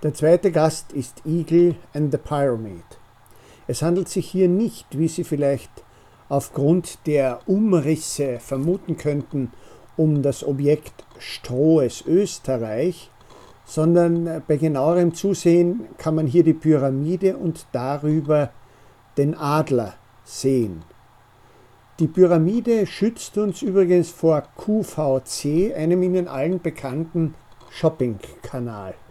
Der zweite Gast ist Eagle and the Pyramid. Es handelt sich hier nicht, wie Sie vielleicht aufgrund der Umrisse vermuten könnten, um das Objekt Strohes Österreich, sondern bei genauerem Zusehen kann man hier die Pyramide und darüber den Adler sehen. Die Pyramide schützt uns übrigens vor QVC, einem Ihnen allen bekannten Shoppingkanal.